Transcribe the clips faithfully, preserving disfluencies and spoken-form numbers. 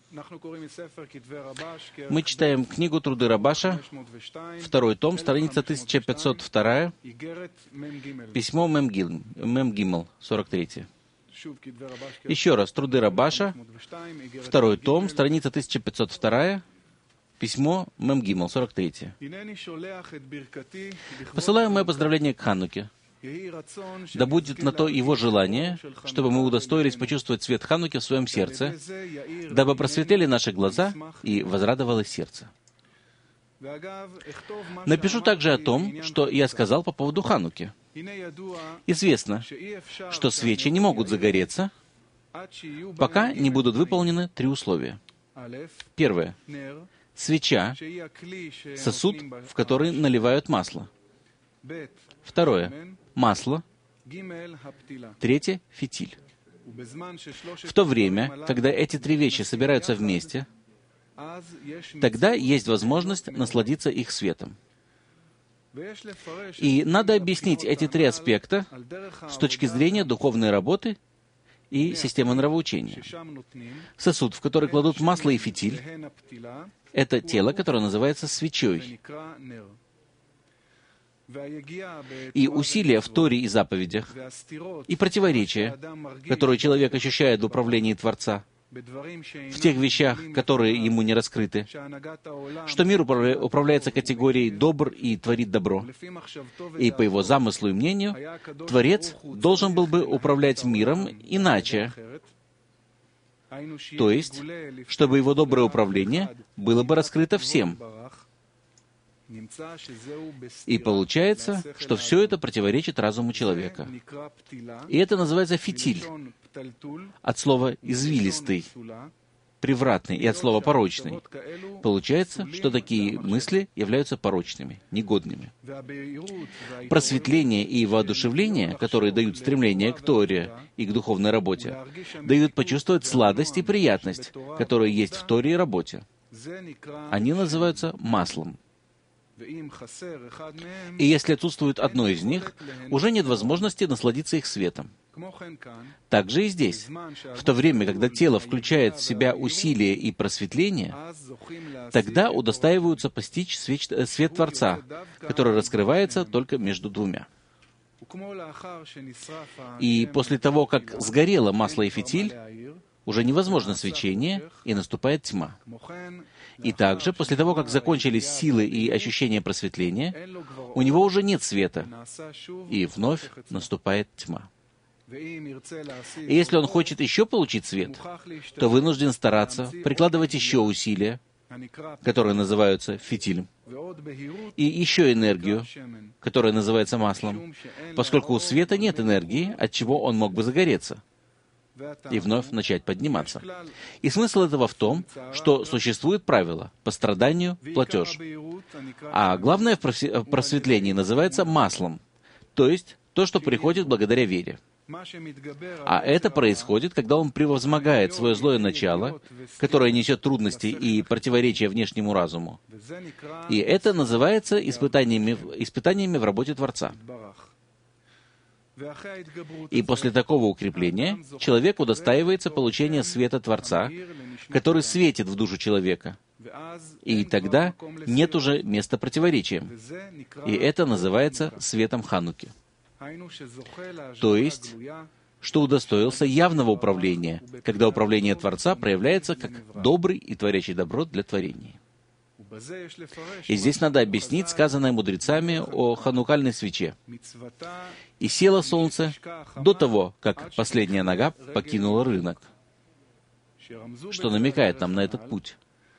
Мы читаем книгу «Труды Рабаша», второй том, страница тысяча пятьсот два, письмо Мем-Гимел, сорок три. Еще раз, «Труды Рабаша», второй том, страница тысяча пятьсот два, письмо Мем-Гимел, сорок три. Посылаю мое поздравление к Хануке. Да будет на то его желание, чтобы мы удостоились почувствовать свет Хануки в своем сердце, дабы просветлели наши глаза и возрадовалось сердце. Напишу также о том, что я сказал по поводу Хануки. Известно, что свечи не могут загореться, пока не будут выполнены три условия. Первое. Свеча — сосуд, в который наливают масло. Второе. Масло. Третье — фитиль. В то время, когда эти три вещи собираются вместе, тогда есть возможность насладиться их светом. И надо объяснить эти три аспекта с точки зрения духовной работы и системы нравоучения. Сосуд, в который кладут масло и фитиль, это тело, которое называется свечой. И усилия в Торе и заповедях, и противоречия, которые человек ощущает в управлении Творца, в тех вещах, которые ему не раскрыты, что мир управляется категорией «добр» и творит добро. И по его замыслу и мнению, Творец должен был бы управлять миром иначе, то есть, чтобы его доброе управление было бы раскрыто всем. И получается, что все это противоречит разуму человека. И это называется фитиль, от слова «извилистый», «превратный» и от слова «порочный». Получается, что такие мысли являются порочными, негодными. Просветление и воодушевление, которые дают стремление к Торе и к духовной работе, дают почувствовать сладость и приятность, которые есть в Торе и работе. Они называются маслом. И если отсутствует одно из них, уже нет возможности насладиться их светом. Так же и здесь. В то время, когда тело включает в себя усилие и просветление, тогда удостаиваются постичь свет, свет Творца, который раскрывается только между двумя. И после того, как сгорело масло и фитиль, уже невозможно свечение, и наступает тьма. И также, после того, как закончились силы и ощущения просветления, у него уже нет света, и вновь наступает тьма. И если он хочет еще получить свет, то вынужден стараться, прикладывать еще усилия, которые называются фитилем, и еще энергию, которая называется маслом, поскольку у света нет энергии, от чего он мог бы загореться и вновь начать подниматься. И смысл этого в том, что существует правило «по страданию платеж». А главное в просветлении называется маслом, то есть то, что приходит благодаря вере. А это происходит, когда он превозмогает свое злое начало, которое несет трудности и противоречия внешнему разуму. И это называется испытаниями, испытаниями в работе Творца. И после такого укрепления человек удостаивается получения света Творца, который светит в душу человека. И тогда нет уже места противоречиям. И это называется светом Хануки. То есть, что удостоился явного управления, когда управление Творца проявляется как добрый и творящий добро для творения. И здесь надо объяснить сказанное мудрецами о ханукальной свече. «И село солнце до того, как последняя нога покинула рынок», что намекает нам на этот путь.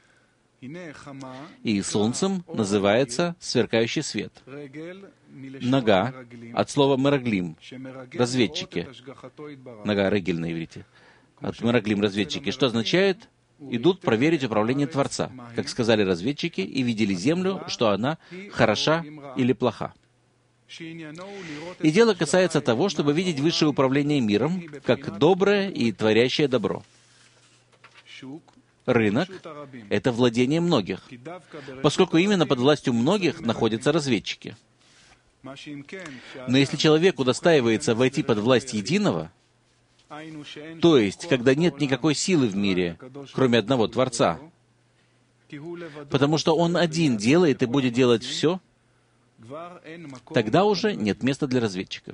И солнцем называется сверкающий свет. Нога от слова «мераглим» — разведчики. Нога регель на иврите. От «мераглим» — разведчики, что означает «идут проверить управление Творца», как сказали разведчики, и видели землю, что она хороша или плоха. И дело касается того, чтобы видеть высшее управление миром, как доброе и творящее добро. Рынок — это владение многих, поскольку именно под властью многих находятся разведчики. Но если человек удостаивается войти под власть единого, То есть, когда нет никакой силы в мире, кроме одного Творца, потому что Он один делает и будет делать все, тогда уже нет места для разведчиков.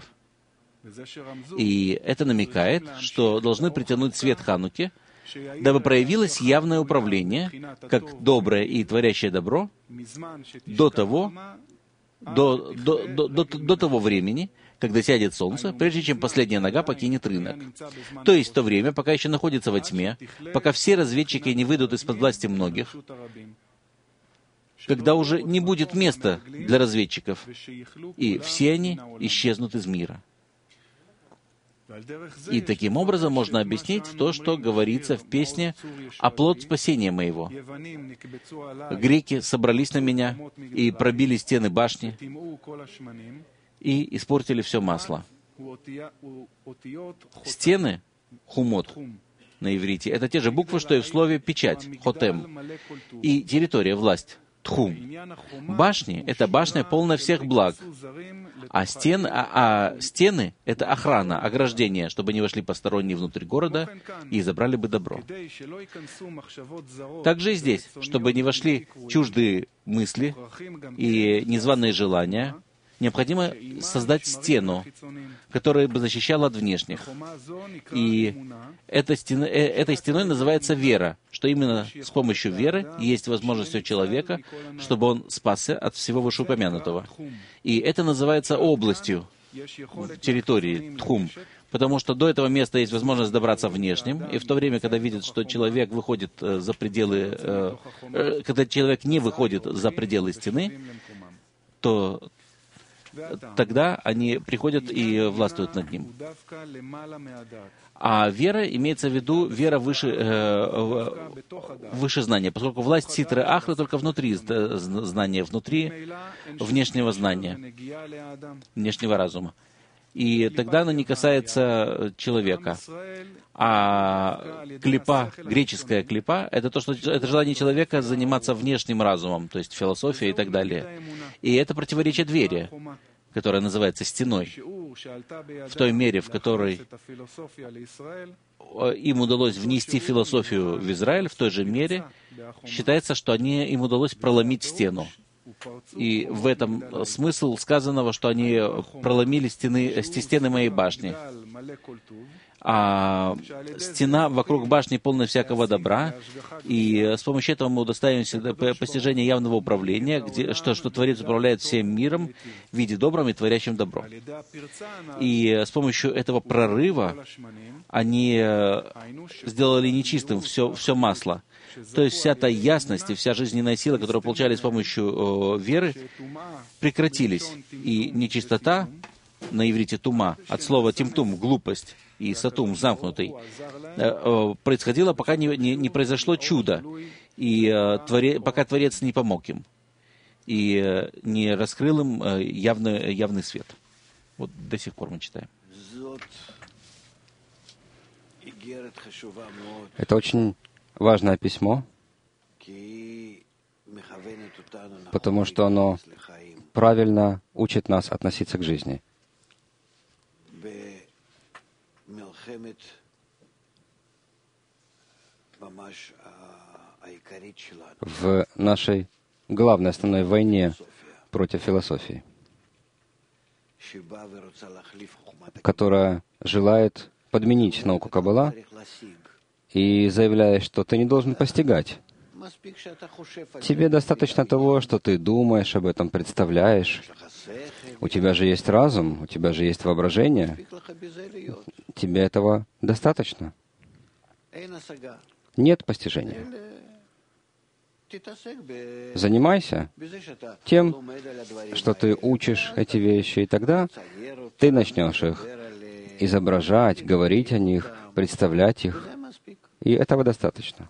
И это намекает, что должны притянуть свет Хануки, дабы проявилось явное управление, как доброе и творящее добро, до того, до, до, до, до, до того времени, когда сядет солнце, прежде чем последняя нога покинет рынок. То есть в то время, пока еще находится во тьме, пока все разведчики не выйдут из-под власти многих, когда уже не будет места для разведчиков, и все они исчезнут из мира. И таким образом можно объяснить то, что говорится в песне «Оплот спасения моего». Греки собрались на меня и пробили стены башни и испортили все масло. Стены, хумот, на иврите, это те же буквы, что и в слове «печать», хотем, и территория, власть, тхум. Башни — это башня, полная всех благ, а, стен, а, а стены — это охрана, ограждение, чтобы не вошли посторонние внутрь города и забрали бы добро. Также и здесь, чтобы не вошли чуждые мысли и незваные желания, необходимо создать стену, которая бы защищала от внешних. И эта стена, э, этой стеной называется вера, что именно с помощью веры есть возможность у человека, чтобы он спасся от всего вышеупомянутого. И это называется областью территории, тхум, потому что до этого места есть возможность добраться внешним, и в то время, когда видят, что человек выходит э, за пределы, э, э, когда человек не выходит за пределы стены, то тогда они приходят и властвуют над ним. А вера имеется в виду вера выше, э, выше знания, поскольку власть ситры ахры только внутри знания, внутри внешнего знания, внешнего разума. И тогда она не касается человека. А клипа, греческая клипа, это то, что это желание человека заниматься внешним разумом, то есть философией и так далее. И это противоречит вере, которая называется стеной. В той мере, в которой им удалось внести философию в Израиль, в той же мере считается, что они, им удалось проломить стену. И в этом смысл сказанного, что они проломили стены, стены моей башни. А стена вокруг башни полна всякого добра, и с помощью этого мы удостаиваемся постижения явного управления, где, что, что Творец управляет всем миром в виде добром и творящим добро. И с помощью этого прорыва они сделали нечистым все, все масло. То есть вся та ясность и вся жизненная сила, которую получали с помощью э, веры, прекратились. И нечистота, на иврите тума, от слова тимтум, глупость, и сатум, замкнутый, э, э, происходило, пока не, не, не произошло чудо, и э, творе, пока Творец не помог им, и э, не раскрыл им э, явный, явный свет. Вот до сих пор мы читаем. Это очень важное письмо, потому что оно правильно учит нас относиться к жизни. В нашей главной основной войне против философии, которая желает подменить науку Каббала и заявляет, что ты не должен постигать. Тебе достаточно того, что ты думаешь об этом, представляешь. У тебя же есть разум, у тебя же есть воображение. Тебе этого достаточно. Нет постижения. Занимайся тем, что ты учишь эти вещи, и тогда ты начнешь их изображать, говорить о них, представлять их. И этого достаточно.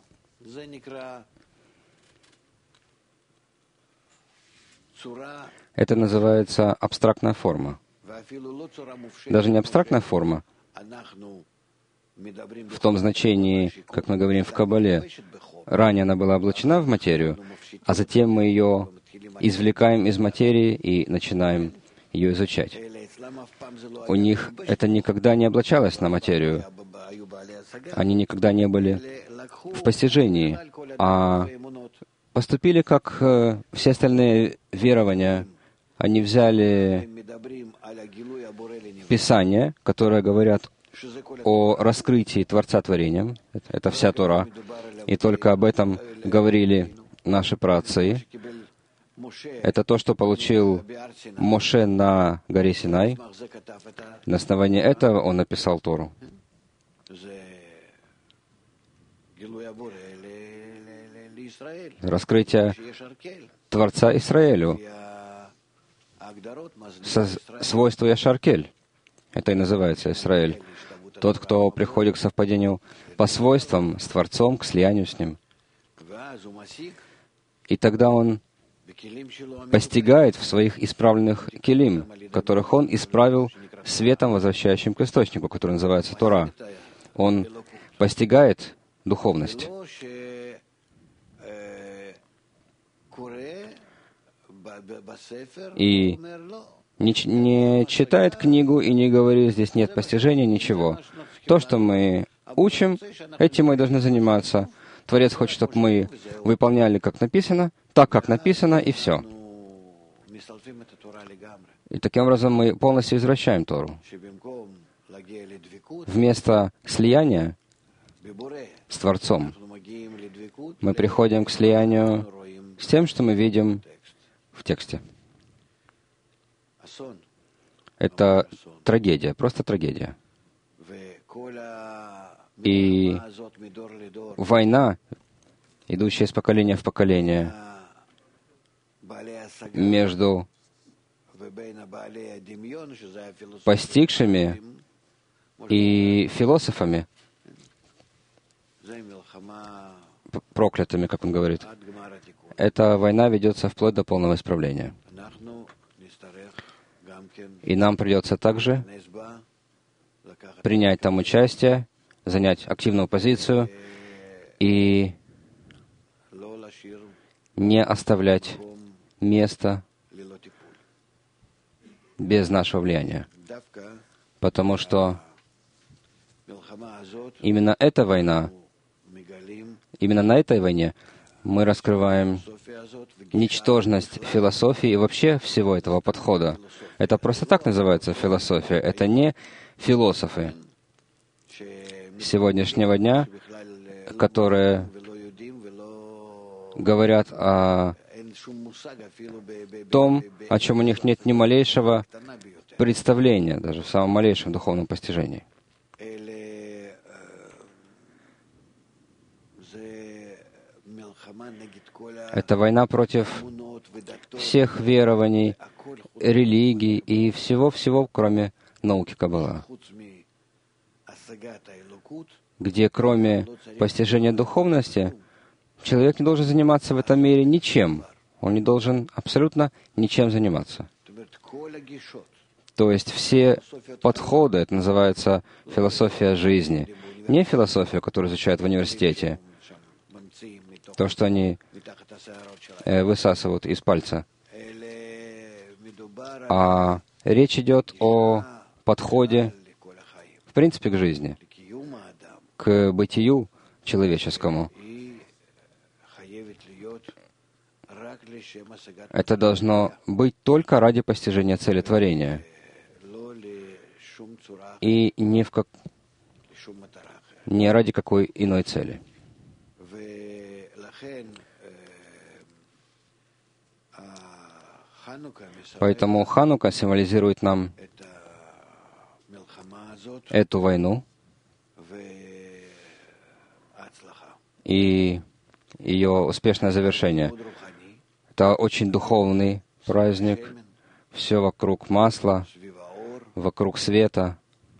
Это называется абстрактная форма. Даже не абстрактная форма, в том значении, как мы говорим в Каббале. Ранее она была облачена в материю, а затем мы ее извлекаем из материи и начинаем ее изучать. У них это никогда не облачалось на материю. Они никогда не были в постижении, а поступили как э, все остальные верования. Они взяли Писания, которые говорят о раскрытии Творца творением. Это вся Тора. И только об этом говорили наши праотцы. Это то, что получил Моше на горе Синай. На основании этого он написал Тору. Раскрытие Творца Израилю. Со свойства Яшаркель. Это и называется Израиль. Тот, кто приходит к совпадению по свойствам с Творцом, к слиянию с Ним. И тогда он постигает в своих исправленных келим, которых он исправил светом, возвращающим к источнику, который называется Тора. Он постигает духовность. И не, не читает книгу и не говорит, здесь нет постижения, ничего. То, что мы учим, этим мы и должны заниматься. Творец хочет, чтобы мы выполняли, как написано, так, как написано, и все. И таким образом мы полностью извращаем Тору. Вместо слияния с Творцом мы приходим к слиянию с тем, что мы видим в тексте. Это трагедия, просто трагедия. И война, идущая из поколения в поколение, между постигшими и философами, проклятыми, как он говорит, эта война ведется вплоть до полного исправления. И нам придется также принять там участие, занять активную позицию и не оставлять места без нашего влияния. Потому что именно эта война, именно на этой войне мы раскрываем ничтожность философии и вообще всего этого подхода. Это просто так называется философия. Это не философы сегодняшнего дня, которые говорят о том, о чем у них нет ни малейшего представления, даже в самом малейшем духовном постижении. Это война против всех верований, религий и всего-всего, кроме науки Каббала, где кроме постижения духовности человек не должен заниматься в этом мире ничем. Он не должен абсолютно ничем заниматься. То есть все подходы, это называется философия жизни. Не философия, которую изучают в университете, то, что они э, высасывают из пальца. А речь идет о подходе, в принципе, к жизни, к бытию человеческому. Это должно быть только ради постижения цели творения. И не, в как... не ради какой иной цели. Поэтому Ханука символизирует нам эту войну и ее успешное завершение. Это очень духовный праздник. Все вокруг масла, вокруг света.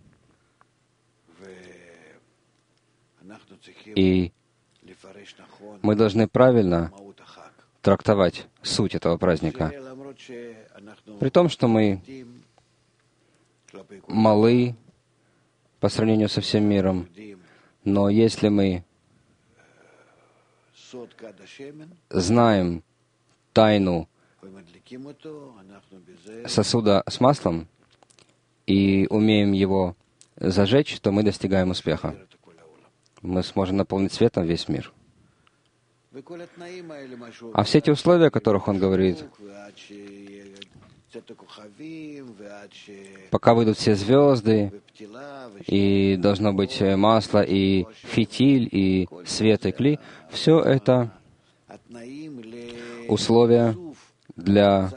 И мы должны правильно трактовать суть этого праздника. При том, что мы малы по сравнению со всем миром, но если мы знаем тайну сосуда с маслом и умеем его зажечь, то мы достигаем успеха. Мы сможем наполнить светом весь мир. А все эти условия, о которых он говорит, пока выйдут все звезды, и должно быть масло, и фитиль, и свет, и кли, все это условия для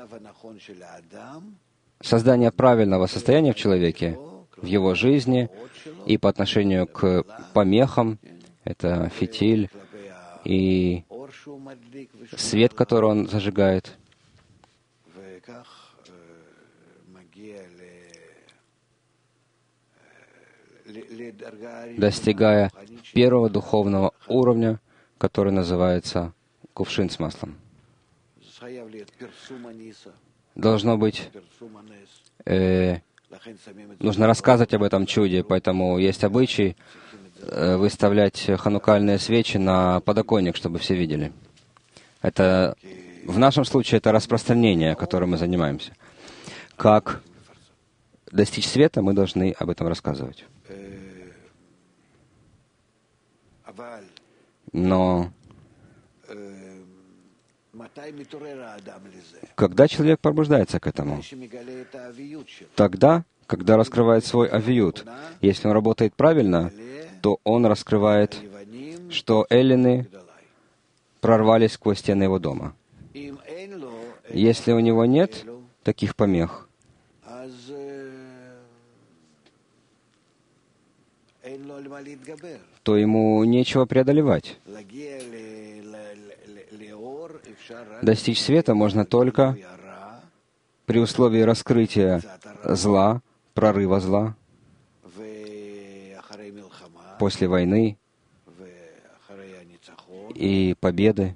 создания правильного состояния в человеке, в его жизни, и по отношению к помехам, это фитиль, и свет, который он зажигает. Достигая первого духовного уровня, который называется кувшин с маслом. Должно быть, э, нужно рассказывать об этом чуде, поэтому есть обычай э, выставлять ханукальные свечи на подоконник, чтобы все видели. Это, в нашем случае, это распространение, которым мы занимаемся. Как достичь света, мы должны об этом рассказывать. Но когда человек пробуждается к этому? Тогда, когда раскрывает свой авиют. Если он работает правильно, то он раскрывает, что эллины прорвались сквозь стены его дома. Если у него нет таких помех, то ему нечего преодолевать. Достичь света можно только при условии раскрытия зла, прорыва зла, после войны и победы.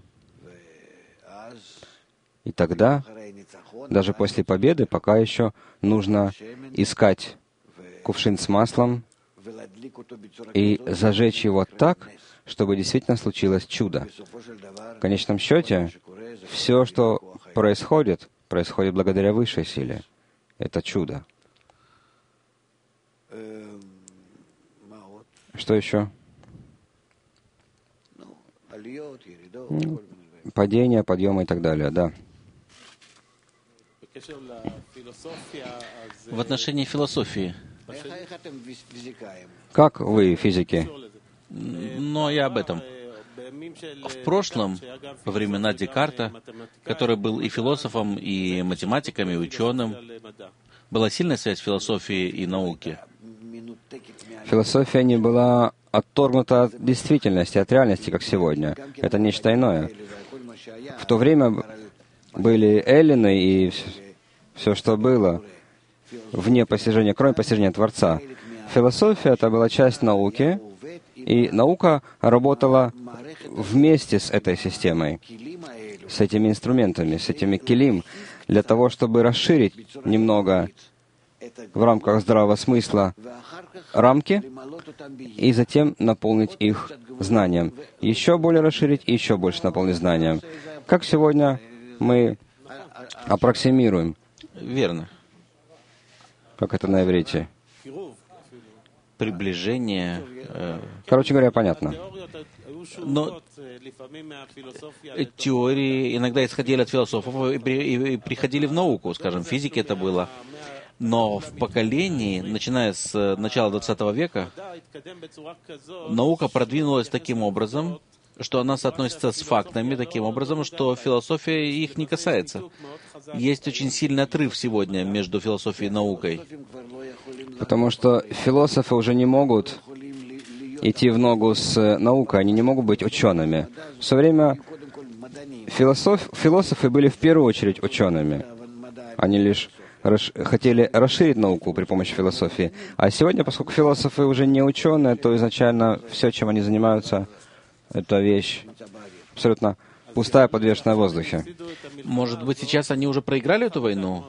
И тогда, даже после победы, пока еще нужно искать кувшин с маслом и зажечь его так, чтобы действительно случилось чудо. В конечном счете, все, что происходит, происходит благодаря высшей силе. Это чудо. Что еще? Падение, подъемы и так далее, да. В отношении философии. Как вы, физики? Но я об этом. В прошлом, во времена Декарта, который был и философом, и математиком, и ученым, была сильная связь философии и науки. Философия не была отторгнута от действительности, от реальности, как сегодня. Это нечто иное. В то время были эллины и все, что было вне постижения, кроме постижения Творца. Философия — это была часть науки, и наука работала вместе с этой системой, с этими инструментами, с этими килим, для того, чтобы расширить немного в рамках здравого смысла рамки и затем наполнить их знанием. Еще более расширить и еще больше наполнить знанием. Как сегодня мы аппроксимируем. Верно. Как это на иврите? Приближение. Э... Короче говоря, понятно. Но теории иногда исходили от философов и, при, и приходили в науку, скажем, в физике это было. Но в поколении, начиная с начала двадцатого века, наука продвинулась таким образом, что она соотносится с фактами таким образом, что философия их не касается. Есть очень сильный отрыв сегодня между философией и наукой. Потому что философы уже не могут идти в ногу с наукой, они не могут быть учеными. В свое время философ, философы были в первую очередь учеными. Они лишь расш, хотели расширить науку при помощи философии. А сегодня, поскольку философы уже не ученые, то изначально все, чем они занимаются, это вещь абсолютно пустая, подвешенная в воздухе. Может быть, сейчас они уже проиграли эту войну?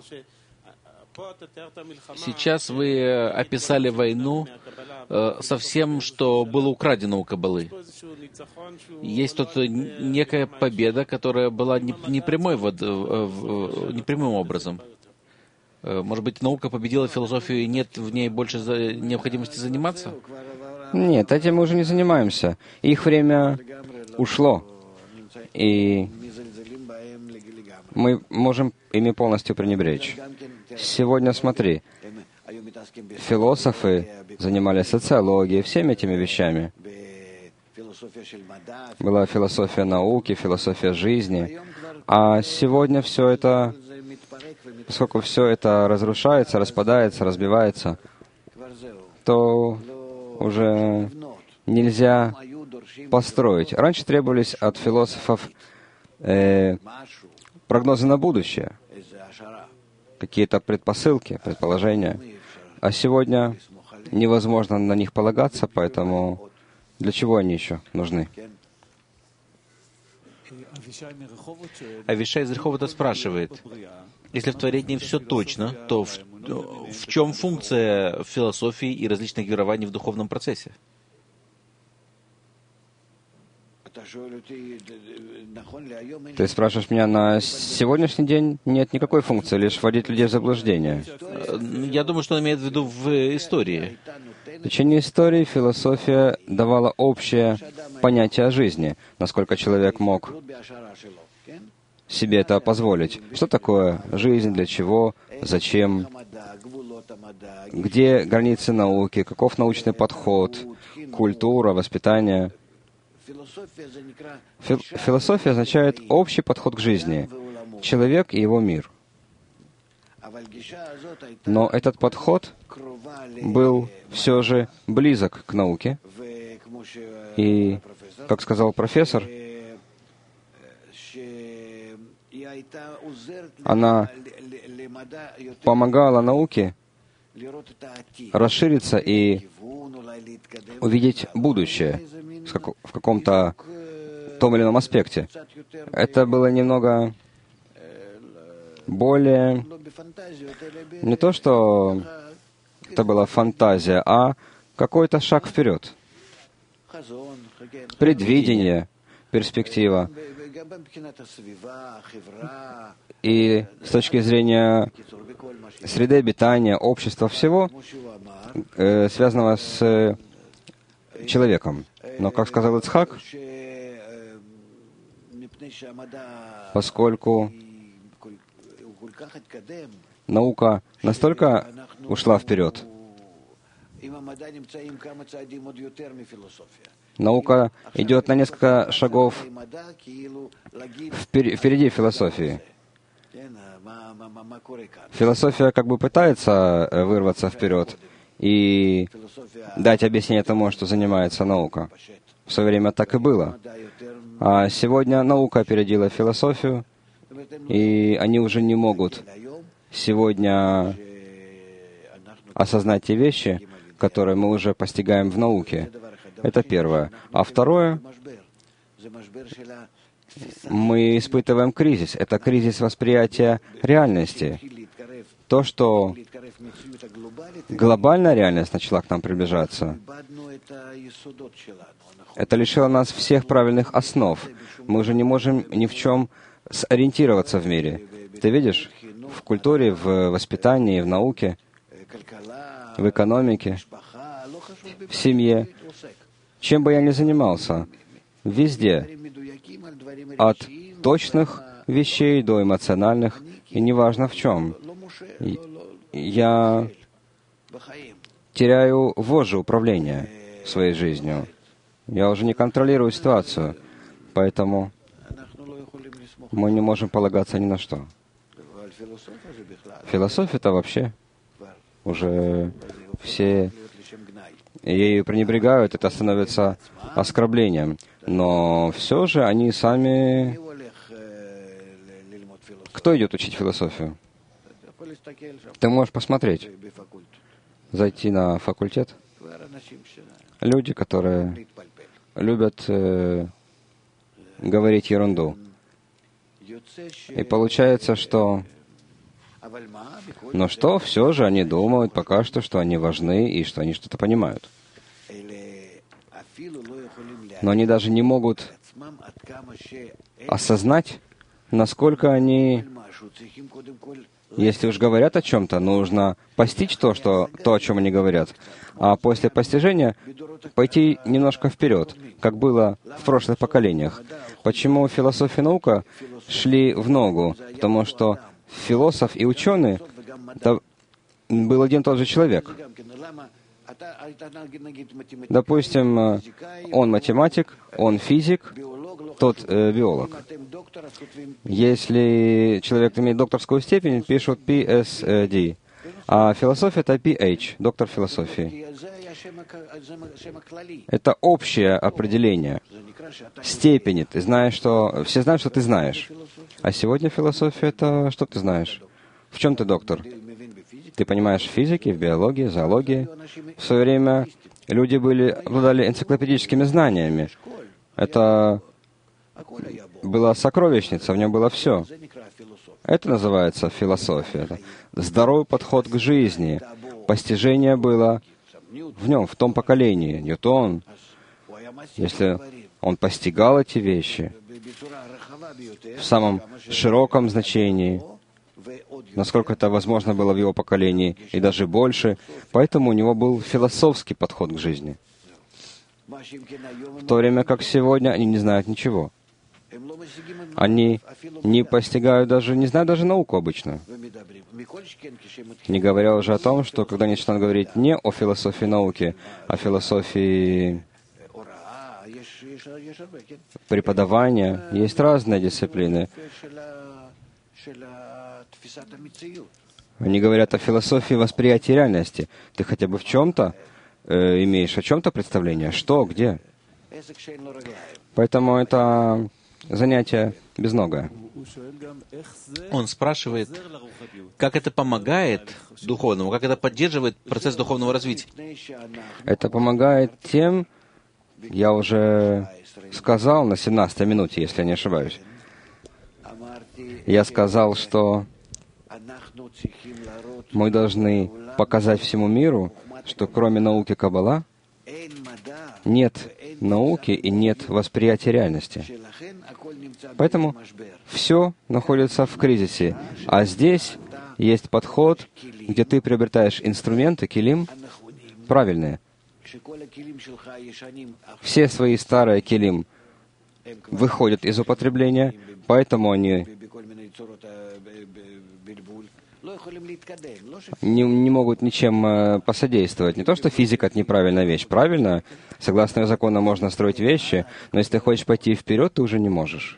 Сейчас вы описали войну э, со всем, что было украдено у Каббалы. Есть тут некая победа, которая была не, не, прямой, вот, э, э, не прямым образом. Может быть, наука победила философию, и нет в ней больше необходимости заниматься? Нет, этим мы уже не занимаемся. Их время ушло, и мы можем ими полностью пренебречь. Сегодня, смотри, философы занимались социологией, всеми этими вещами. Была философия науки, философия жизни. А сегодня все это, поскольку все это разрушается, распадается, разбивается, то уже нельзя построить. Раньше требовались от философов э, прогнозы на будущее, какие-то предпосылки, предположения. А сегодня невозможно на них полагаться, поэтому для чего они еще нужны? Авишай из Реховота спрашивает, если в творении все точно, то в, в чем функция философии и различных верований в духовном процессе? Ты спрашиваешь меня, на сегодняшний день нет никакой функции, лишь вводить людей в заблуждение. Я думаю, что он имеет в виду в истории. В течение истории философия давала общее понятие о жизни, насколько человек мог себе это позволить. Что такое жизнь, для чего, зачем, где границы науки, каков научный подход, культура, воспитание. Фи- философия означает общий подход к жизни, человек и его мир. Но этот подход был все же близок к науке. И, как сказал профессор, она помогала науке расшириться и увидеть будущее в каком-то том или ином аспекте. Это было немного более... Не то, что это была фантазия, а какой-то шаг вперед. Предвидение, перспектива. И с точки зрения среды обитания, общества, всего, э, связанного с человеком. Но, как сказал Ицхак, поскольку наука настолько ушла вперед, наука идет на несколько шагов впер- впереди философии. Философия как бы пытается вырваться вперед и дать объяснение тому, что занимается наука. В свое время так и было. А сегодня наука опередила философию, и они уже не могут сегодня осознать те вещи, которые мы уже постигаем в науке. Это первое. А второе, мы испытываем кризис. Это кризис восприятия реальности. То, что глобальная реальность начала к нам приближаться, это лишило нас всех правильных основ. Мы уже не можем ни в чем сориентироваться в мире. Ты видишь, в культуре, в воспитании, в науке, в экономике, в семье, чем бы я ни занимался, везде, от точных вещей до эмоциональных, и неважно в чем, я теряю вожжу управления своей жизнью. Я уже не контролирую ситуацию, поэтому мы не можем полагаться ни на что. Философия-то вообще уже все ею пренебрегают, это становится оскорблением. Но все же они сами... Кто идет учить философию? Ты можешь посмотреть, зайти на факультет. Люди, которые любят э, говорить ерунду. И получается, что... Но что, все же они думают пока что, что они важны и что они что-то понимают. Но они даже не могут осознать, насколько они Если уж говорят о чем-то, нужно постичь то, что, то, о чем они говорят, а после постижения пойти немножко вперед, как было в прошлых поколениях. Почему философия и наука шли в ногу? Потому что философ и ученый — это был один и тот же человек. Допустим, он математик, он физик, тот э, биолог. Если человек имеет докторскую степень, пишут пи эйч ди, а философия — это пи эйч, доктор философии. Это общее определение степени. Ты знаешь, что... Все знают, что ты знаешь. А сегодня философия — это что ты знаешь? В чем ты доктор? Ты понимаешь в физике, в биологии, зоологии. В свое время люди были, обладали энциклопедическими знаниями. Это была сокровищница, в нем было все. Это называется философия. Это здоровый подход к жизни. Постижение было в нем, в том поколении. Ньютон, если он постигал эти вещи в самом широком значении, насколько это возможно было в его поколении, и даже больше. Поэтому у него был философский подход к жизни. В то время как сегодня они не знают ничего. Они не постигают даже, не знают даже науку обычно. Не говоря уже о том, что когда они начинают говорить не о философии науки, а о философии преподавания, есть разные дисциплины. Они говорят о философии восприятия реальности. Ты хотя бы в чем-то э, имеешь о чем-то представление? Что, где? Поэтому это занятие безногое. Он спрашивает, как это помогает духовному, как это поддерживает процесс духовного развития. Это помогает тем, я уже сказал на семнадцатой минуте, если я не ошибаюсь. Я сказал, что мы должны показать всему миру, что кроме науки Каббала нет науки и нет восприятия реальности. Поэтому все находится в кризисе. А здесь есть подход, где ты приобретаешь инструменты, килим, правильные. Все свои старые килим выходят из употребления, поэтому они не, не могут ничем э, посодействовать. Не то, что физика — это неправильная вещь. Правильно, согласно ее закону, можно строить вещи, но если ты хочешь пойти вперед, ты уже не можешь.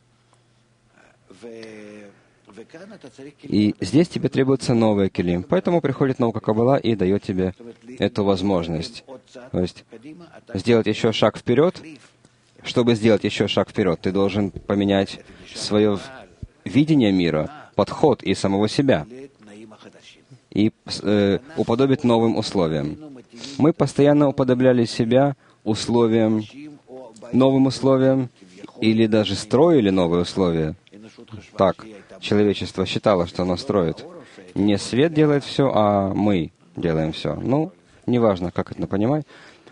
И здесь тебе требуется новый килим. Поэтому приходит наука Каббала и дает тебе эту возможность. То есть сделать еще шаг вперед. Чтобы сделать еще шаг вперед, ты должен поменять свое видение мира, подход и самого себя, и э, уподобить новым условиям. Мы постоянно уподобляли себя условиям, новым условиям, или даже строили новые условия. Так, человечество считало, что оно строит. Не свет делает все, а мы делаем все. Ну, неважно, как это понимать.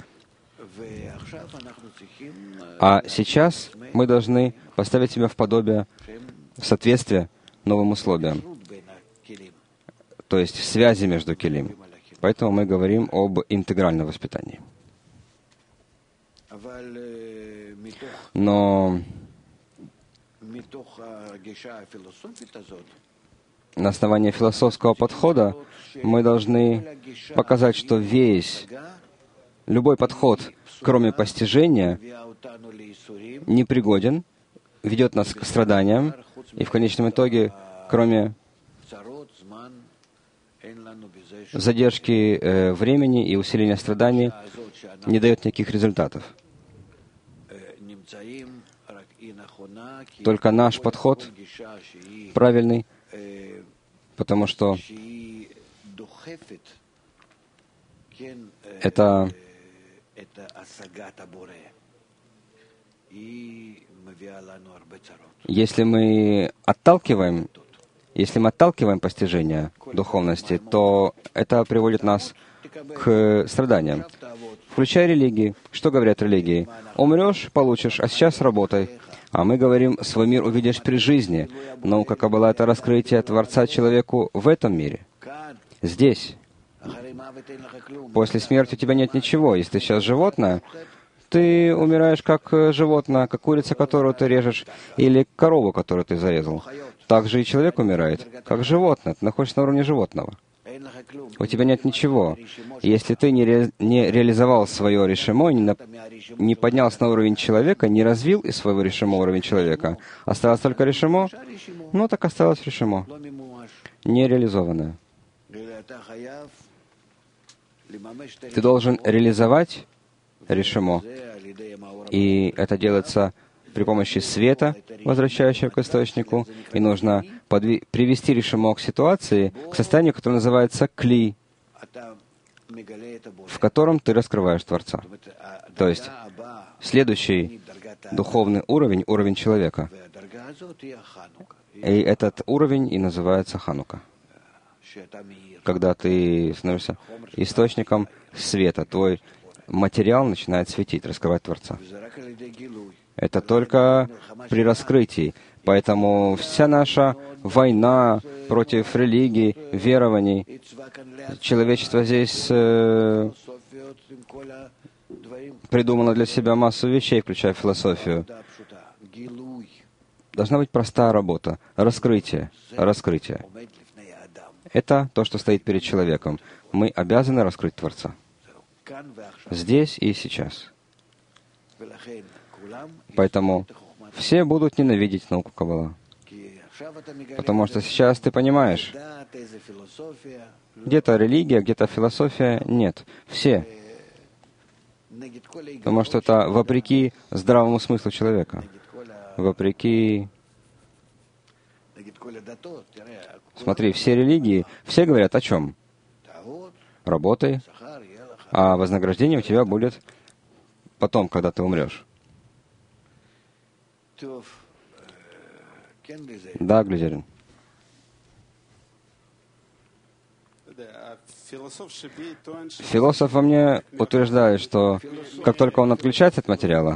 А сейчас мы должны поставить себя в подобие, в соответствие новым условиям, то есть связи между килим. Поэтому мы говорим об интегральном воспитании. Но на основании философского подхода мы должны показать, что весь, любой подход, кроме постижения, непригоден, ведет нас к страданиям, и в конечном итоге, кроме задержки э, времени и усиления страданий, не дает никаких результатов. Только наш подход правильный, потому что это если мы отталкиваем, если мы отталкиваем постижение духовности, то это приводит нас к страданиям. Включая религии. Что говорят религии? Умрешь — получишь, а сейчас работай. А мы говорим, свой мир увидишь при жизни. Наука Каббала — это раскрытие Творца человеку в этом мире. Здесь. После смерти у тебя нет ничего. Если ты сейчас животное, ты умираешь как животное, как курица, которую ты режешь, или корову, которую ты зарезал. Так же и человек умирает, как животное. Ты находишься на уровне животного. У тебя нет ничего. Если ты не, ре, не реализовал свое решимо, не, на, не поднялся на уровень человека, не развил из своего решимо уровень человека, осталось только решимо, ну так осталось решимо, нереализованное. Ты должен реализовать решимо, и это делается при помощи света, возвращающего к источнику, и нужно подви- привести решимо к ситуации, к состоянию, которое называется кли, в котором ты раскрываешь Творца. То есть следующий духовный уровень — уровень человека. И этот уровень и называется Ханука. Когда ты становишься источником света, твой материал начинает светить, раскрывать Творца. Это только при раскрытии. Поэтому вся наша война против религий, верований, человечество здесь э, придумало для себя массу вещей, включая философию. Должна быть простая работа. Раскрытие. Раскрытие. Это то, что стоит перед человеком. Мы обязаны раскрыть Творца. Здесь и сейчас. Поэтому все будут ненавидеть науку Каббала. Потому что сейчас ты понимаешь, где-то религия, где-то философия. Нет. Все. Потому что это вопреки здравому смыслу человека. Вопреки... Смотри, все религии, все говорят о чем? Работай, а вознаграждение у тебя будет потом, когда ты умрешь. Да, Глизерин. Философ во мне утверждает, что как только он отключается от материала,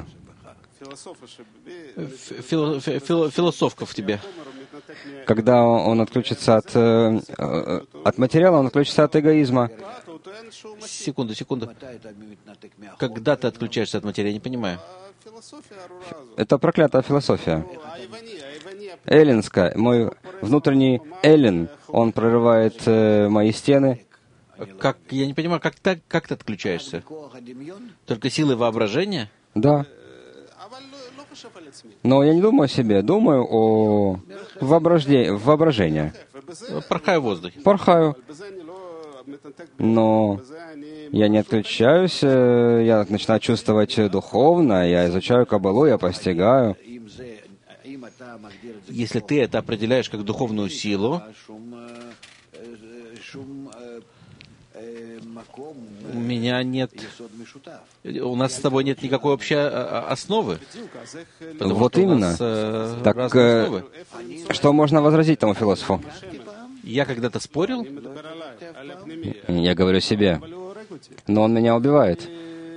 Фил, фил, философка в тебе. Когда он отключится от, от материала, он отключится от эгоизма. Секунду, секунду. Когда ты отключаешься от материи, я не понимаю. Это проклятая философия. Эллинская. Мой внутренний Эллин, он прорывает э, мои стены. Как, я не понимаю, как, так, как ты отключаешься? Только силой воображения? Да. Но я не думаю о себе, думаю о воображении. воображении. Порхаю в воздухе. Порхаю. Но я не отключаюсь, я начинаю чувствовать духовно, я изучаю Каббалу, я постигаю. Если ты это определяешь как духовную силу, у меня нет... У нас с тобой нет никакой общей основы. Вот именно. Нас, э, так э, что можно возразить тому философу? Я когда-то спорил? Я говорю себе. Но он меня убивает.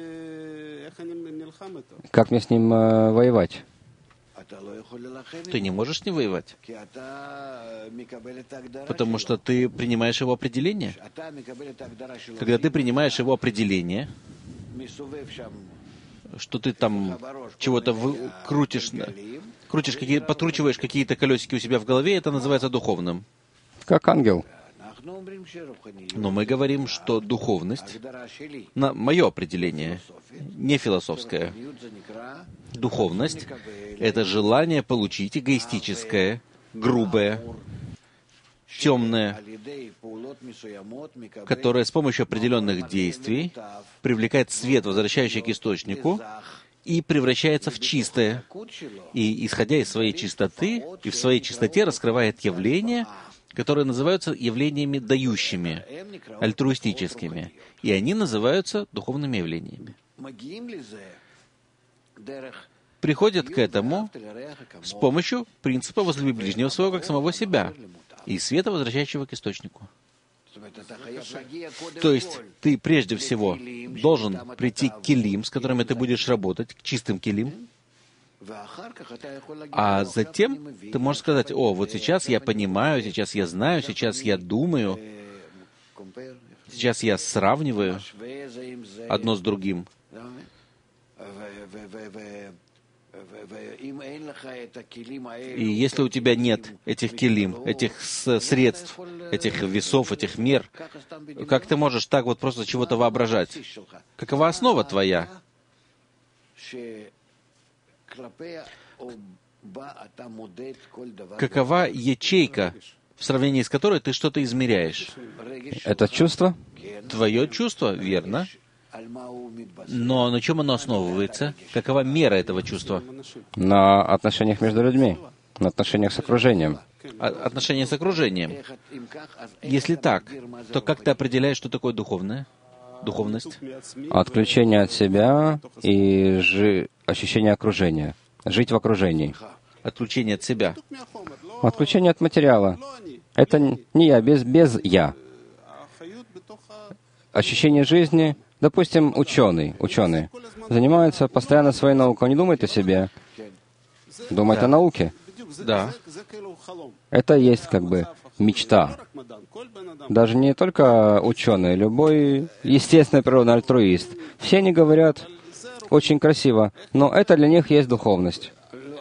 Как мне с ним э, воевать? Ты не можешь с ним воевать. Потому что ты принимаешь его определение. Когда ты принимаешь его определение, что ты там чего-то вы... крутишь, крутишь какие... подкручиваешь какие-то колесики у себя в голове, это называется духовным. Как ангел. Но мы говорим, что духовность, на мое определение, не философское, духовность — это желание получить эгоистическое, грубое, темное, которое с помощью определенных действий привлекает свет, возвращающий к источнику, и превращается в чистое. И, исходя из своей чистоты, и в своей чистоте раскрывает явления, которые называются явлениями дающими, альтруистическими. И они называются духовными явлениями. Приходят к этому с помощью принципа «возлюби ближнего своего, как самого себя», и света, возвращающего к источнику. То есть ты прежде всего должен прийти к келим, с которыми ты будешь работать, к чистым келим, А затем ты можешь сказать: о, вот сейчас я понимаю, сейчас я знаю, сейчас я думаю, сейчас я сравниваю одно с другим. И если у тебя нет этих келим, этих средств, этих весов, этих мер, как ты можешь так вот просто чего-то воображать? Какова основа твоя? Какова ячейка, в сравнении с которой ты что-то измеряешь? Это чувство? Твое чувство, верно. Но на чем оно основывается? Какова мера этого чувства? На отношениях между людьми, на отношениях с окружением. Отношения с окружением. Если так, то как ты определяешь, что такое духовное? Духовность? Отключение от себя и жи... ощущение окружения. Жить в окружении. Отключение от себя. Отключение от материала. Это не я, без, без я. Ощущение жизни. Допустим, ученый, ученый занимается постоянно своей наукой. Он не думает о себе, думает Да. о науке. Да. Это есть как бы мечта. Даже не только ученый, любой естественный природный альтруист. Все они говорят очень красиво, но это для них есть духовность.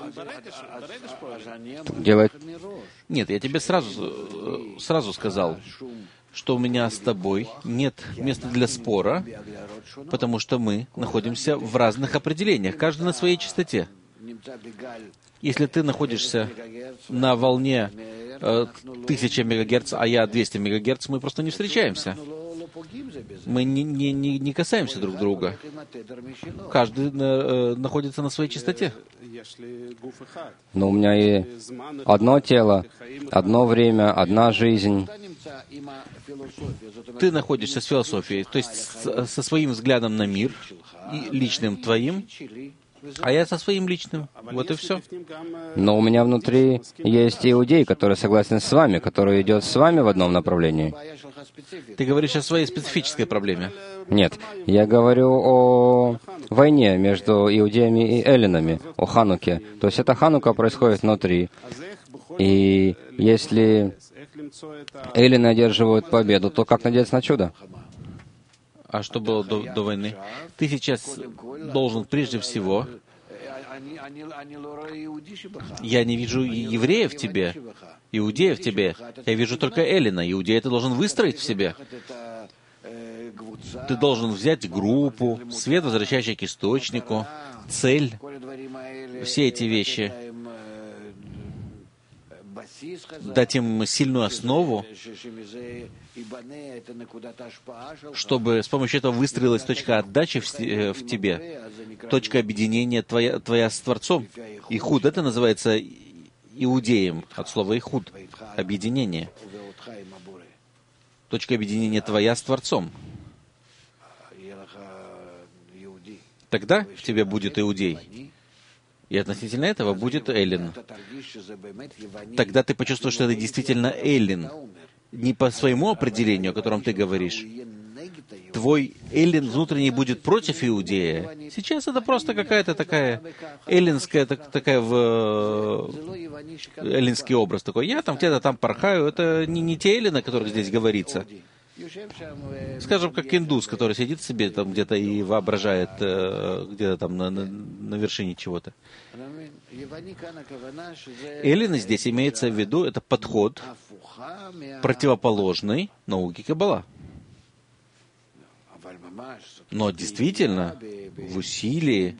Делать... Нет, я тебе сразу, сразу сказал, что у меня с тобой нет места для спора, потому что мы находимся в разных определениях, каждый на своей частоте. Если ты находишься на волне э, тысяча мегагерц, а я двести мегагерц, мы просто не встречаемся. Мы не, не, не, не касаемся друг друга. Каждый э, находится на своей частоте. Но у меня и одно тело, одно время, одна жизнь. Ты находишься с философией, то есть с, со своим взглядом на мир, и личным твоим, а я со своим личным. Вот и все. Но у меня внутри есть иудей, который согласен с вами, который идет с вами в одном направлении. Ты говоришь о своей специфической проблеме. Нет, я говорю о войне между иудеями и эллинами, о Хануке. То есть эта Ханука происходит внутри. И если эллины одерживают победу, то как надеяться на чудо? А что было до, до войны? Ты сейчас должен прежде всего... Я не вижу еврея в тебе, иудея в тебе. Я вижу только эллина. Иудея ты должен выстроить в себе. Ты должен взять группу, свет, возвращающий к источнику, цель, все эти вещи, дать им сильную основу, чтобы с помощью этого выстроилась точка отдачи в, в тебе, точка объединения твоя, твоя с Творцом. Ихуд, это называется иудеем, от слова ихуд, объединение. Точка объединения твоя с Творцом. Тогда в тебе будет иудей. И относительно этого будет эллин. Тогда ты почувствуешь, что это действительно эллин. Не по своему определению, о котором ты говоришь. Твой эллин внутренний будет против иудея. Сейчас это просто какая-то такая эллинская, так, такая в эллинский образ такой. Я там где-то там порхаю. Это не, не те эллины, о которых здесь говорится. Скажем, как индус, который сидит себе там где-то и воображает э, где-то там на, на, на вершине чего-то. Эллины здесь имеется в виду, это подход противоположный науке Каббала. Но действительно, в усилии,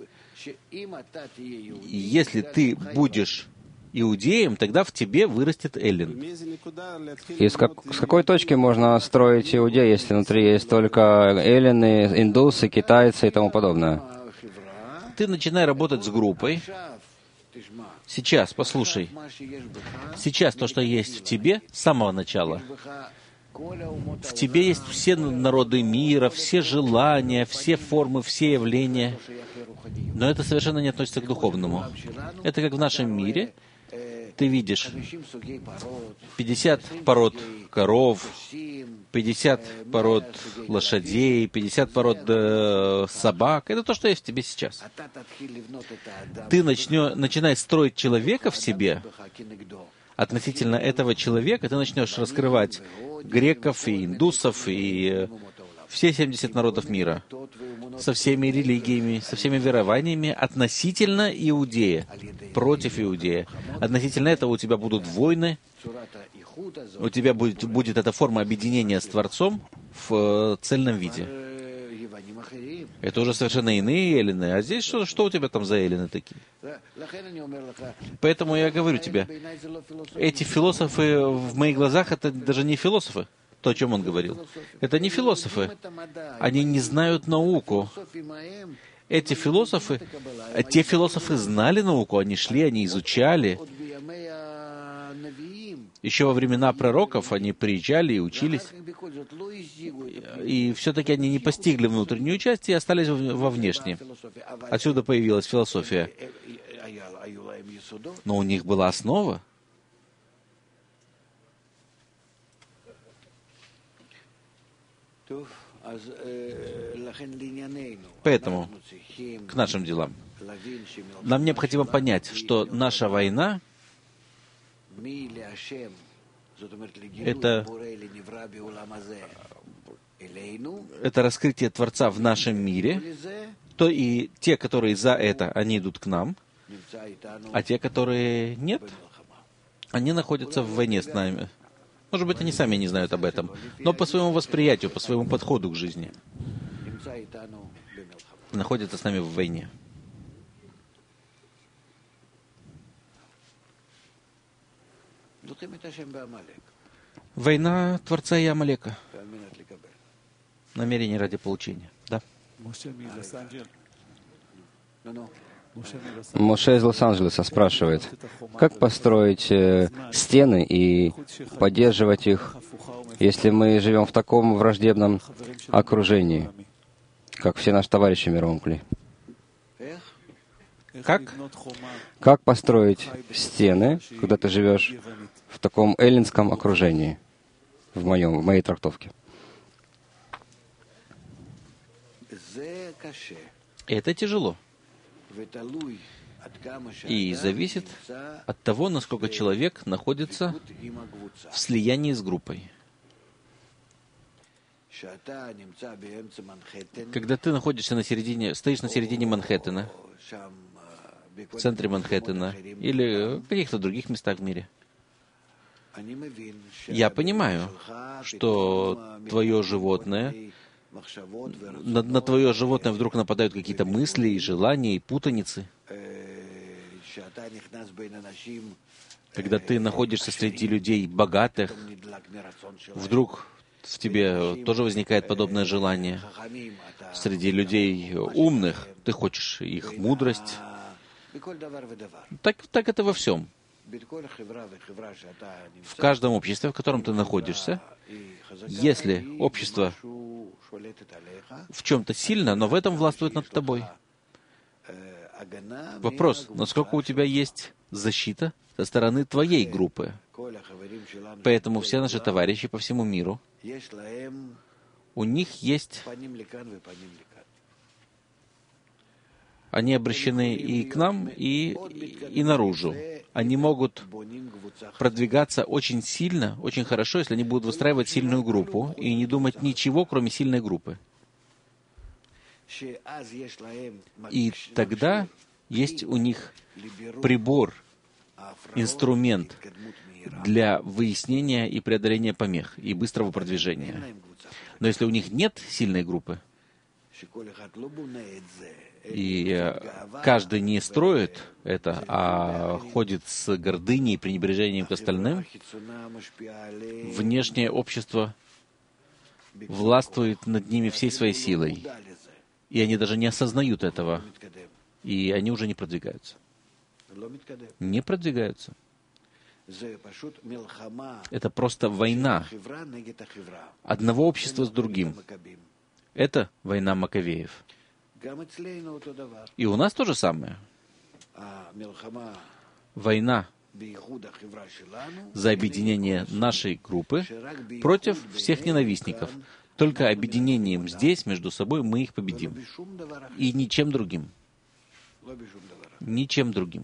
если ты будешь иудеем, тогда в тебе вырастет эллин. И с, как, с какой точки можно строить иудея, если внутри есть только эллины, индусы, китайцы и тому подобное? Ты начинай работать с группой. Сейчас, послушай. Сейчас то, что есть в тебе, с самого начала. В тебе есть все народы мира, все желания, все формы, все явления. Но это совершенно не относится к духовному. Это как в нашем мире. ты видишь пятьдесят пород коров, пятьдесят пород лошадей, пятьдесят пород э, собак. Это то, что есть в тебе сейчас. Ты начнешь, начинай строить человека в себе. Относительно этого человека ты начнешь раскрывать греков и индусов и все семьдесят народов мира со всеми религиями, со всеми верованиями относительно Иудея, против Иудея. Относительно этого у тебя будут войны, у тебя будет, будет эта форма объединения с Творцом в цельном виде. Это уже совершенно иные эллины. А здесь что, что у тебя там за эллины такие? Поэтому я говорю тебе, эти философы в моих глазах, это даже не философы, то, о чем он говорил. Это не философы. Они не знают науку. Эти философы, те философы знали науку, они шли, они изучали. Еще во времена пророков они приезжали и учились. И все-таки они не постигли внутреннюю часть и остались во внешней. Отсюда появилась философия. Но у них была основа. Поэтому, к нашим делам. Нам необходимо понять, что наша война это, это раскрытие Творца в нашем мире, то и те, которые за это, они идут к нам, а те, которые нет, они находятся в войне с нами. Может быть, они сами не знают об этом, но по своему восприятию, по своему подходу к жизни находятся с нами в войне. Война Творца и Амалека. Намерение ради получения. Да. Моше из Лос-Анджелеса спрашивает, как построить э, стены и поддерживать их, если мы живем в таком враждебном окружении, как все наши товарищи в мировом кле? Как? Как построить стены, когда ты живешь в таком эллинском окружении, в, моем, в моей трактовке? Это тяжело. И зависит от того, насколько человек находится в слиянии с группой. Когда ты находишься на середине, стоишь на середине Манхэттена, в центре Манхэттена или в каких-то других местах в мире, я понимаю, что твое животное, на, на твое животное вдруг нападают какие-то мысли и желания, и путаницы. Когда ты находишься среди людей богатых, вдруг в тебе тоже возникает подобное желание. Среди людей умных ты хочешь их мудрость. Так, так это во всем. В каждом обществе, в котором ты находишься, если общество в чем-то сильно, но в этом властвует над тобой. Вопрос, насколько у тебя есть защита со стороны твоей группы. Поэтому все наши товарищи по всему миру, у них есть... Они обращены и к нам, и, и наружу. Они могут продвигаться очень сильно, очень хорошо, если они будут выстраивать сильную группу и не думать ничего, кроме сильной группы. И тогда есть у них прибор, инструмент для выяснения и преодоления помех и быстрого продвижения. Но если у них нет сильной группы, и каждый не строит это, а ходит с гордыней и пренебрежением к остальным, внешнее общество властвует над ними всей своей силой. И они даже не осознают этого. И они уже не продвигаются. Не продвигаются. Это просто война одного общества с другим. Это война Маковеев. И у нас то же самое. Война за объединение нашей группы против всех ненавистников. Только объединением здесь, между собой, мы их победим. И ничем другим. Ничем другим.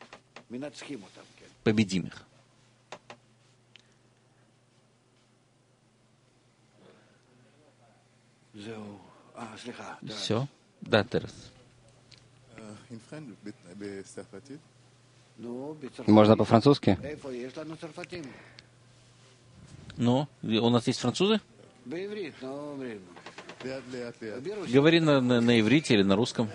Победим их. Все? Да, Терес. Можно по-французски? Ну, у нас есть французы? Говори на, на, на иврите или на русском.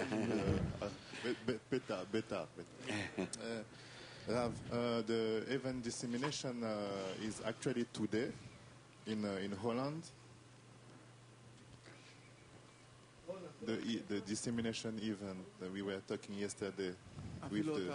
The event dissemination uh, is actually today in uh, in Holland. The the dissemination event that we were talking yesterday with the...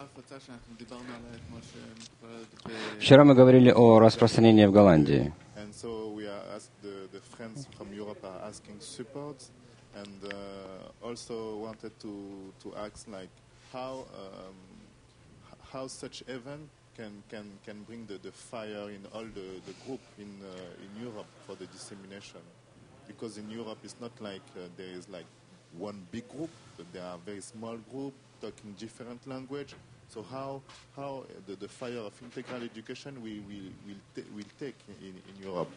Вчера мы говорили о распространении в Голландии. And so we are asked, the, the friends from Europe are asking support, and uh, also wanted to to ask like how um, how such event can can can bring the, the fire in all the, the group in uh, in Europe for the dissemination, because in Europe it's not like uh, there is like one big group, but there are very small group talking different language. So how how the, the fire of integral education will will will, ta- will take in, in Europe?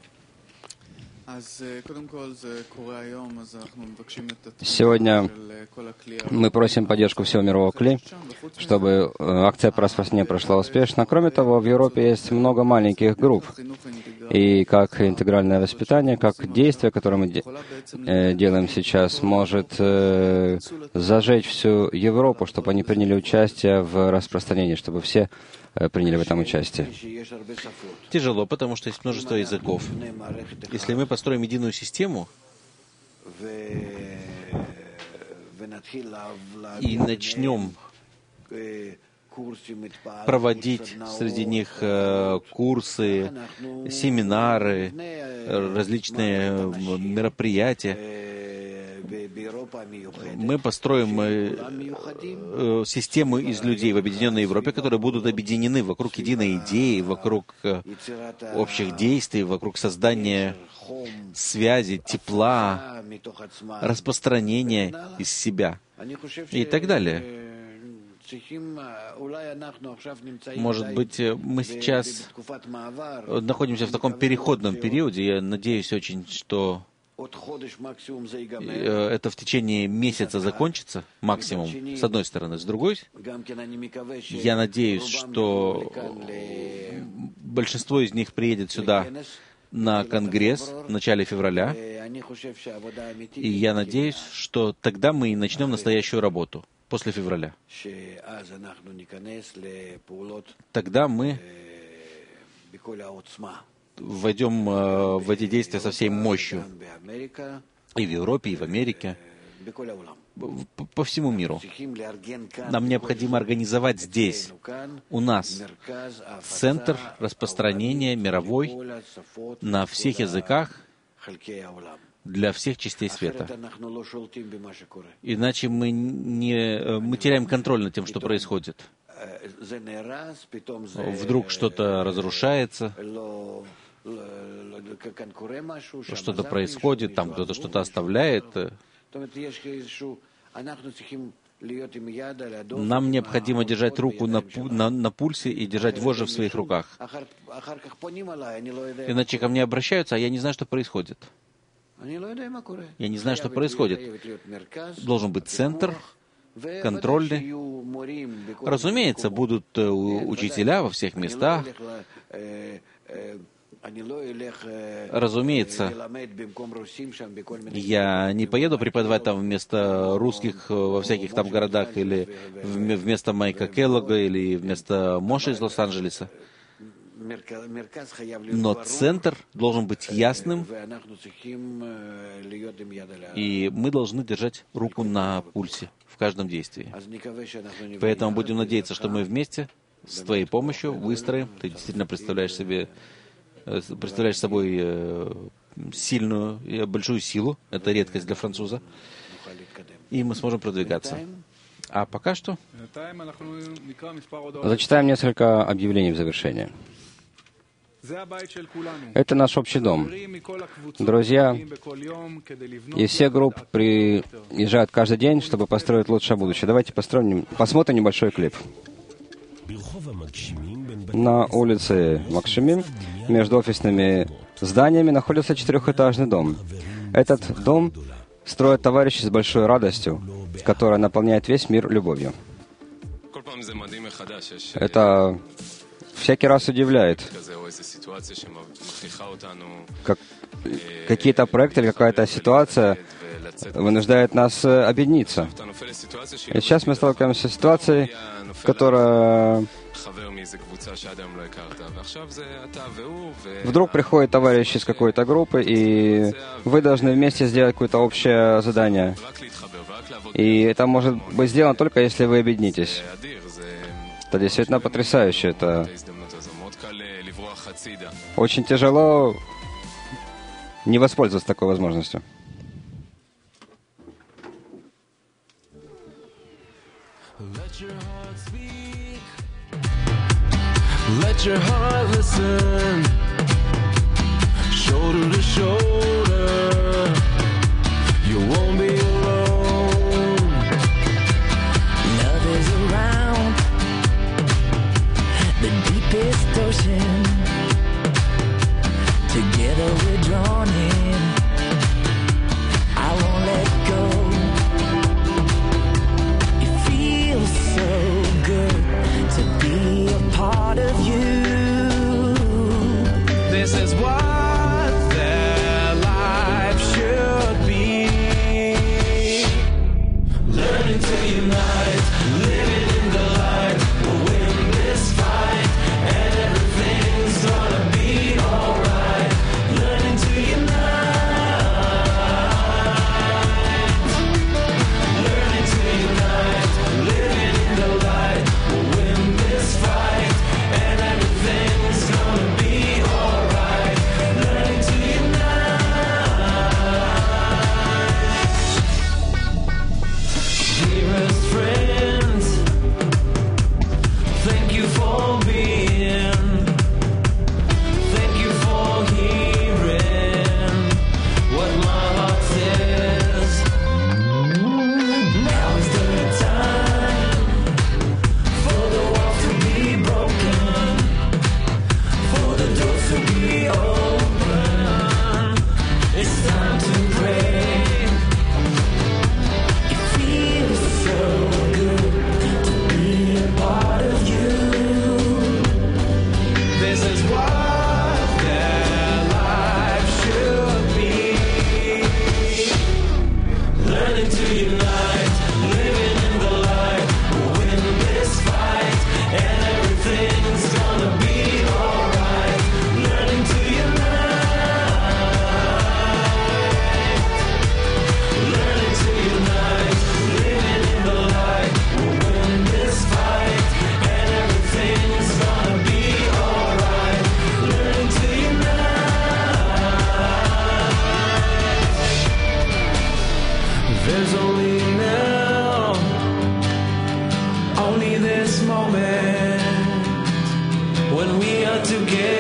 Сегодня мы просим поддержку всего мирового кли, чтобы акция по распространению прошла успешно. Кроме того, в Европе есть много маленьких групп. И как интегральное воспитание, как действие, которое мы де- э, делаем сейчас, может э, зажечь всю Европу, чтобы они приняли участие в распространении, чтобы все э, приняли в этом участие. Тяжело, потому что есть множество языков. Если мы построим единую систему и начнем проводить среди них э, курсы, семинары, различные мероприятия, мы построим э, э, систему из людей в Объединенной Европе, которые будут объединены вокруг единой идеи, вокруг э, общих действий, вокруг создания связи, тепла, распространения из себя и так далее. Может быть, мы сейчас находимся в таком переходном периоде. Я надеюсь очень, что это в течение месяца закончится, максимум, с одной стороны. С другой, я надеюсь, что большинство из них приедет сюда на конгресс в начале февраля. И я надеюсь, что тогда мы и начнем настоящую работу. После февраля. Тогда мы войдем э, в эти действия со всей мощью. И в Европе, и в Америке, по, по всему миру. Нам необходимо организовать здесь, у нас, центр распространения мировой на всех языках для всех частей света. Иначе мы, не, мы теряем контроль над тем, что происходит. Вдруг что-то разрушается, что-то происходит, там кто-то что-то оставляет. Нам необходимо держать руку на, на, на пульсе и держать вожжи в своих руках. Иначе ко мне обращаются, а я не знаю, что происходит. Я не знаю, что происходит. Должен быть центр, контрольный. Разумеется, будут учителя во всех местах. Разумеется, я не поеду преподавать там вместо русских во всяких там городах, или вместо Майка Келлога, или вместо Моши из Лос-Анджелеса. Но центр должен быть ясным, и мы должны держать руку на пульсе в каждом действии. Поэтому будем надеяться, что мы вместе с твоей помощью выстроим. Ты действительно представляешь себе, представляешь собой сильную и большую силу. Это редкость для француза. И мы сможем продвигаться. А пока что зачитаем несколько объявлений в завершение. Это наш общий дом. Друзья из всех групп приезжают каждый день, чтобы построить лучшее будущее. Давайте построим, посмотрим небольшой клип. На улице Макшимим между офисными зданиями находится четырехэтажный дом. Этот дом строят товарищи с большой радостью, которая наполняет весь мир любовью. Это всякий раз удивляет. Как, какие-то проекты или какая-то ситуация вынуждает нас объединиться. И сейчас мы сталкиваемся с ситуацией, которая... Вдруг приходит товарищ из какой-то группы, и вы должны вместе сделать какое-то общее задание. И это может быть сделано только если вы объединитесь. Это действительно потрясающе. Это очень тяжело не воспользоваться такой возможностью. Let your heart listen, shoulder to shoulder, you won't be alone. Love is around the deepest ocean, together we're drawn in, I won't let go. It feels so good to be a part of you. This is what their life should be. Learning to unite, living in the light. We'll win this fight, and everything's gonna be alright. Learning to unite, learning to unite, living in the light. We'll win this fight, and everything's gonna be alright. Learning to unite. Dearest friends, thank you for being, thank you for hearing what my heart says. Now is the time for the walls to be broken, for the doors to be open. It's time to pray. It feels so good to be a part of you. This is what their life should be. Learning to unite, living in the light. We'll win this fight, and everything's gonna be alright. Learning to unite, learning to unite, living in the light. We'll win this fight, and everything's gonna be alright. Learning to unite. There's only now, only this moment, when we are together.